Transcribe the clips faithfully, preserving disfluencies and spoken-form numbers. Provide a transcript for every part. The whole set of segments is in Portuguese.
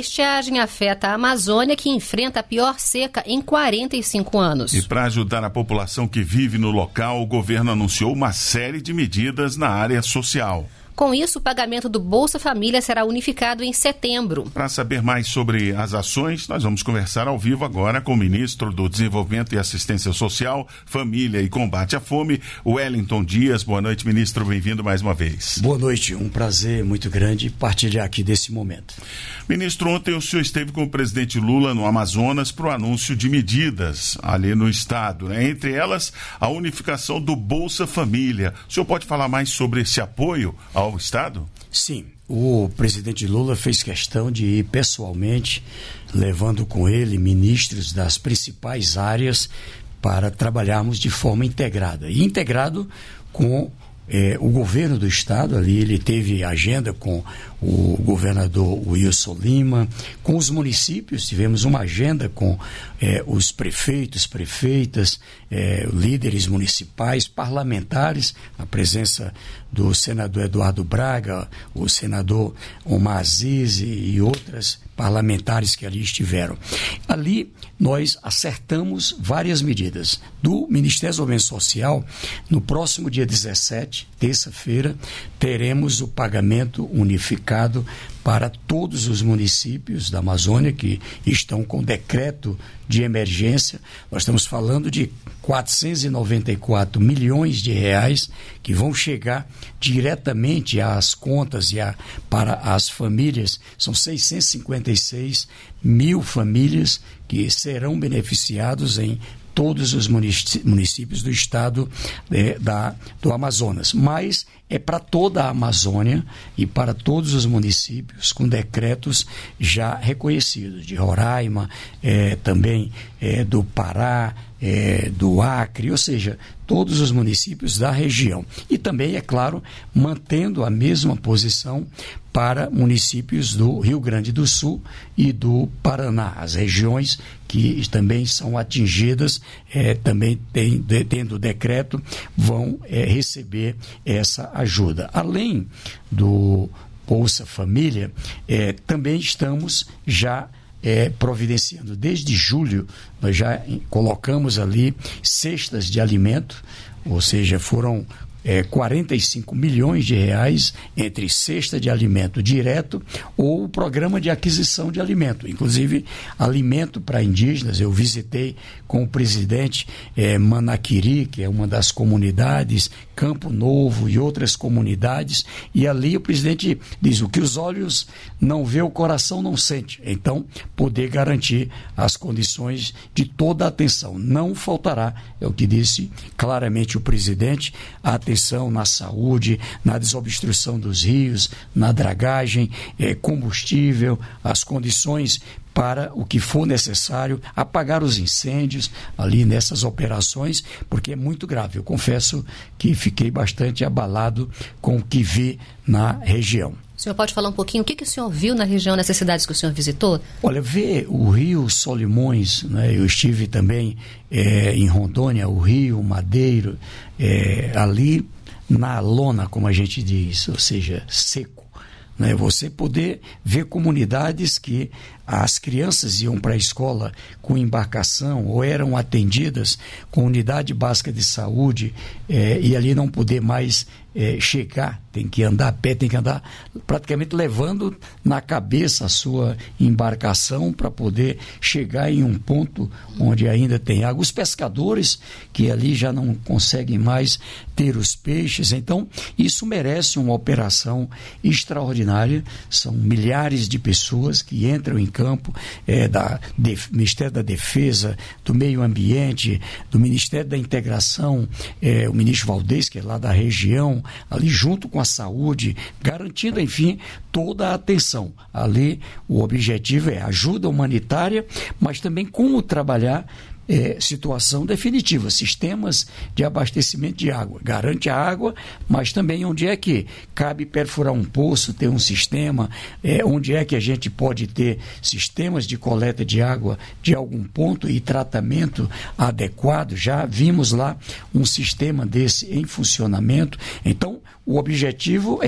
estiagem afeta a Amazônia, que enfrenta a pior seca em quarenta e cinco anos. E para ajudar a população que vive no local, o governo anunciou uma série de medidas na área social. Com isso, o pagamento do Bolsa Família será unificado em setembro. Para saber mais sobre as ações, nós vamos conversar ao vivo agora com o ministro do Desenvolvimento e Assistência Social, Família e Combate à Fome, Wellington Dias. Boa noite, ministro. Bem-vindo mais uma vez. Boa noite. Um prazer muito grande partilhar aqui desse momento. Ministro, ontem o senhor esteve com o presidente Lula no Amazonas para o anúncio de medidas ali no estado, né? Entre elas, a unificação do Bolsa Família. O senhor pode falar mais sobre esse apoio ao estado? Sim, o presidente Lula fez questão de ir pessoalmente, levando com ele ministros das principais áreas para trabalharmos de forma integrada. E integrado com eh, o governo do estado, ali ele teve agenda com o governador Wilson Lima, com os municípios, tivemos uma agenda com eh, os prefeitos, prefeitas, eh, líderes municipais, parlamentares, a presença do senador Eduardo Braga, o senador Omar Aziz e, e outras parlamentares que ali estiveram. Ali nós acertamos várias medidas. Do Ministério do Desenvolvimento Social, no próximo dia dezessete, terça-feira, teremos o pagamento unificado para todos os municípios da Amazônia que estão com decreto de emergência. Nós estamos falando de quatrocentos e noventa e quatro milhões de reais que vão chegar diretamente às contas e a, para as famílias. São seiscentos e cinquenta e seis mil famílias que serão beneficiados em todos os municípios do estado é, da, do Amazonas. Mas é para toda a Amazônia e para todos os municípios com decretos já reconhecidos, de Roraima, é, também é, do Pará, é, do Acre, ou seja, todos os municípios da região. E também, é claro, mantendo a mesma posição para municípios do Rio Grande do Sul e do Paraná, as regiões que também são atingidas, é, também tem, de, tendo decreto, vão é, receber essa ajuda. Além do Bolsa Família, é, também estamos já É, providenciando. Desde julho, nós já colocamos ali cestas de alimento, ou seja, foram é, quarenta e cinco milhões de reais entre cesta de alimento direto ou o programa de aquisição de alimento. Inclusive, alimento para indígenas. Eu visitei com o presidente é, Manaquiri, que é uma das comunidades, Campo Novo e outras comunidades, e ali o presidente diz: o que os olhos não vê, o coração não sente. Então, poder garantir as condições de toda a atenção. Não faltará, é o que disse claramente o presidente, a atenção na saúde, na desobstrução dos rios, na dragagem, eh, combustível, as condições para o que for necessário, apagar os incêndios ali nessas operações, porque é muito grave. Eu confesso que fiquei bastante abalado com o que vi na região. O senhor pode falar um pouquinho o que, que o senhor viu na região, nessas cidades que o senhor visitou? Olha, ver o Rio Solimões, né? Eu estive também é, em Rondônia, o Rio Madeiro, é, ali na lona, como a gente diz, ou seja, seco. Né? Você poder ver comunidades que as crianças iam para a escola com embarcação ou eram atendidas com unidade básica de saúde eh, e ali não poder mais eh, chegar, tem que andar a pé, tem que andar praticamente levando na cabeça a sua embarcação para poder chegar em um ponto onde ainda tem água. Os pescadores que ali já não conseguem mais ter os peixes, então isso merece uma operação extraordinária. São milhares de pessoas que entram em campo, é, da de, Ministério da Defesa, do Meio Ambiente, do Ministério da Integração, é, o ministro Valdez, que é lá da região, ali junto com a saúde, garantindo, enfim, toda a atenção. Ali o objetivo é ajuda humanitária, mas também como trabalhar É, situação definitiva, sistemas de abastecimento de água, garante a água, mas também onde é que cabe perfurar um poço, ter um sistema, é, onde é que a gente pode ter sistemas de coleta de água de algum ponto e tratamento adequado. Já vimos lá um sistema desse em funcionamento. Então o objetivo é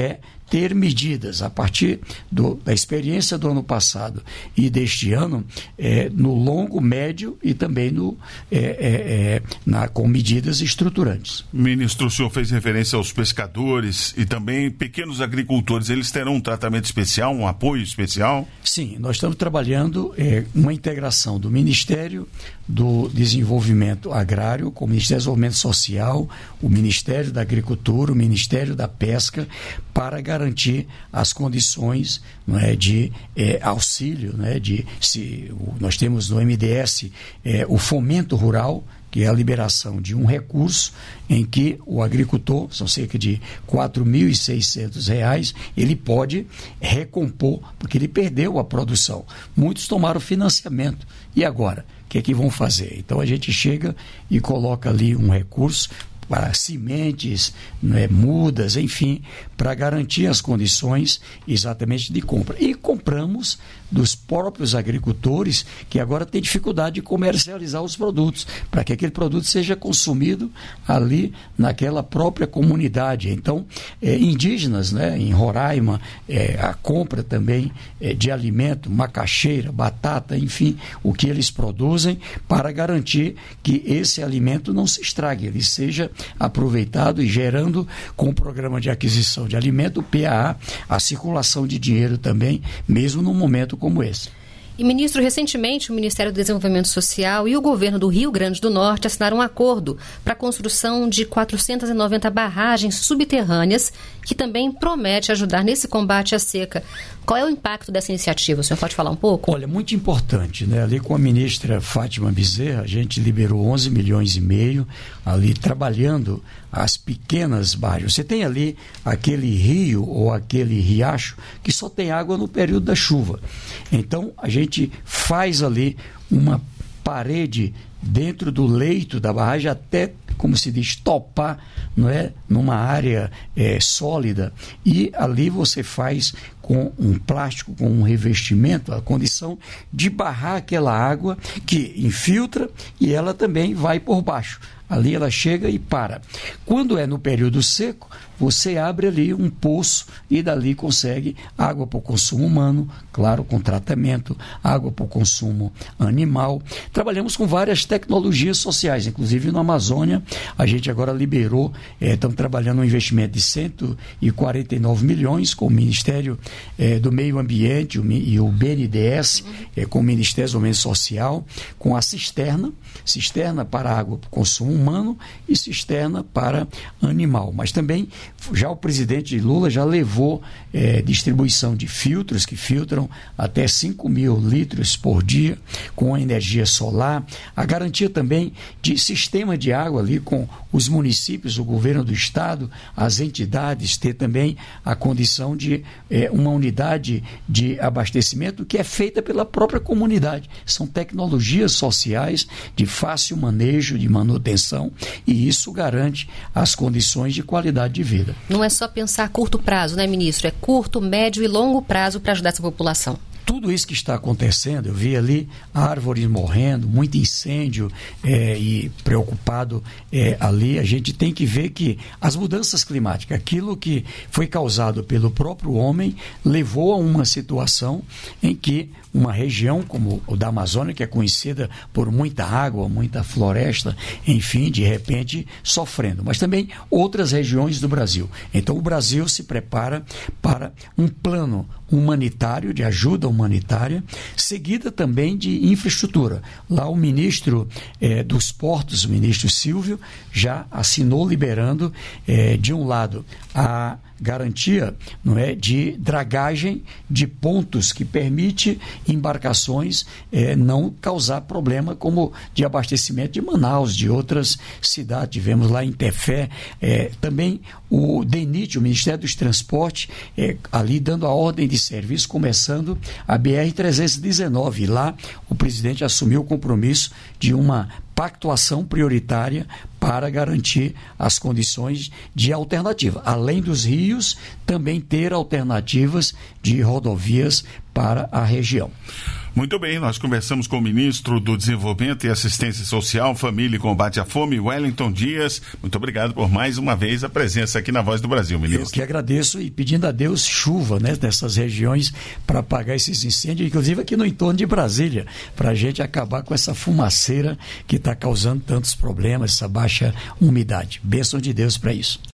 ter medidas a partir do, da experiência do ano passado e deste ano, é, no longo, médio e também no, é, é, é, na, com medidas estruturantes. Ministro, o senhor fez referência aos pescadores e também pequenos agricultores. Eles terão um tratamento especial, um apoio especial? Sim, nós estamos trabalhando é, uma integração do Ministério do Desenvolvimento Agrário com o Ministério do Desenvolvimento Social, o Ministério da Agricultura, o Ministério da Pesca, para garantir as condições, não é, de é, auxílio, né, de, se, o, nós temos no M D S é, o fomento rural, que é a liberação de um recurso em que o agricultor, são cerca de quatro mil e seiscentos reais, ele pode recompor, porque ele perdeu a produção. Muitos tomaram financiamento. E agora? O que é que vão fazer? Então a gente chega e coloca ali um recurso para sementes, né, mudas, enfim, para garantir as condições exatamente de compra. E compramos dos próprios agricultores que agora têm dificuldade de comercializar os produtos, para que aquele produto seja consumido ali naquela própria comunidade. Então, é, indígenas, né, em Roraima, é, a compra também é, de alimento, macaxeira, batata, enfim, o que eles produzem, para garantir que esse alimento não se estrague, ele seja aproveitado e gerando, com o programa de aquisição de alimento, o P A A, a circulação de dinheiro também, mesmo num momento como esse. E, ministro, recentemente o Ministério do Desenvolvimento Social e o governo do Rio Grande do Norte assinaram um acordo para a construção de quatrocentas e noventa barragens subterrâneas, que também promete ajudar nesse combate à seca. Qual é o impacto dessa iniciativa? O senhor pode falar um pouco? Olha, muito importante, né? Ali com a ministra Fátima Bezerra, a gente liberou onze milhões e meio, ali trabalhando as pequenas barragens. Você tem ali aquele rio ou aquele riacho que só tem água no período da chuva. Então, a gente faz ali uma parede dentro do leito da barragem até, como se diz, topar, não é? Numa área é, sólida, e ali você faz com um plástico, com um revestimento, a condição de barrar aquela água que infiltra e ela também vai por baixo. Ali ela chega e para. Quando é no período seco, você abre ali um poço e dali consegue água para o consumo humano, claro, com tratamento, água para o consumo animal. Trabalhamos com várias tecnologias sociais, inclusive na Amazônia, a gente agora liberou, eh, estamos trabalhando um investimento de cento e quarenta e nove milhões com o Ministério eh, do Meio Ambiente o, e o B N D E S, eh, com o Ministério do Desenvolvimento Social, com a cisterna, cisterna para água para o consumo humano e cisterna para animal. Mas também já o presidente Lula já levou é, distribuição de filtros que filtram até cinco mil litros por dia com energia solar, a garantia também de sistema de água ali com os municípios, o governo do estado, as entidades, ter também a condição de é, uma unidade de abastecimento que é feita pela própria comunidade. São tecnologias sociais de fácil manejo, de manutenção, e isso garante as condições de qualidade de vida. Não é só pensar a curto prazo, né, ministro? É curto, médio e longo prazo para ajudar essa população. Tudo isso que está acontecendo, eu vi ali árvores morrendo, muito incêndio é, e preocupado é, ali, a gente tem que ver que as mudanças climáticas, aquilo que foi causado pelo próprio homem, levou a uma situação em que uma região como o da Amazônia, que é conhecida por muita água, muita floresta, enfim, de repente sofrendo, mas também outras regiões do Brasil. Então o Brasil se prepara para um plano humanitário, de ajuda humanitária, seguida também de infraestrutura. Lá o ministro eh, dos Portos, o ministro Silvio, já assinou liberando, eh, de um lado, a garantia, não é, de dragagem de pontos que permite embarcações eh, não causar problema como de abastecimento de Manaus, de outras cidades. Tivemos lá em Tefé, eh, também o DENIT, o Ministério dos Transportes, eh, ali dando a ordem de serviço, começando a B R trezentos e dezenove. E lá o presidente assumiu o compromisso de uma pactuação prioritária para garantir as condições de alternativa. Além dos rios, também ter alternativas de rodovias para a região. Muito bem, nós conversamos com o ministro do Desenvolvimento e Assistência Social, Família e Combate à Fome, Wellington Dias. Muito obrigado por mais uma vez a presença aqui na Voz do Brasil, ministro. Eu que agradeço e pedindo a Deus chuva, né, nessas regiões para apagar esses incêndios, inclusive aqui no entorno de Brasília, para a gente acabar com essa fumaceira que está causando tantos problemas, essa baixa umidade. Bênção de Deus para isso.